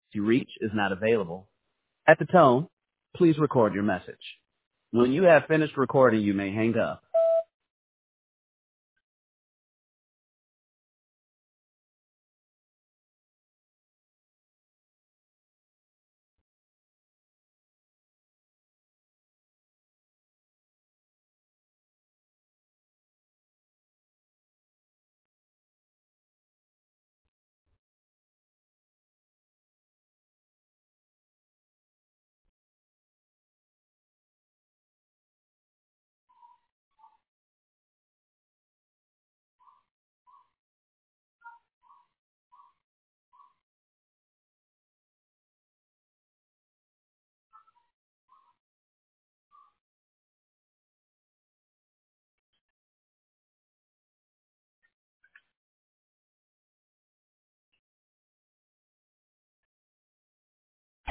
you reach is not available. At the tone, please record your message. When you have finished recording, you may hang up